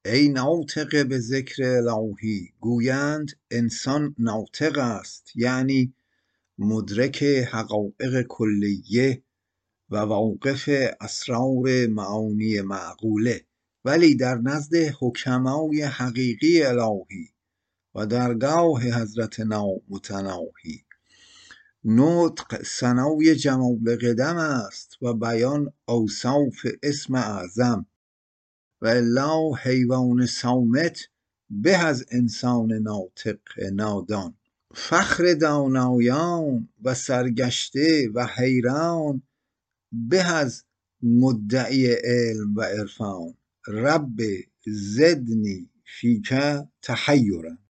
ای ناطق به ذکر الهی، گویند انسان ناطق است، یعنی مدرک حقایق کلیه و واقف اسرار معانی معقوله، ولی در نزد حکمای حقیقی الهی و درگاه حضرت نامتناهی نطق ثنای جمال قدم است و بیان اوصاف اسم اعظم، و الا حیوان صامت به از انسان ناطق نادان. فخر دانایان و سرگشته و حیران به از مدعی علم و عرفان. رب زدنی فیک تحیرا.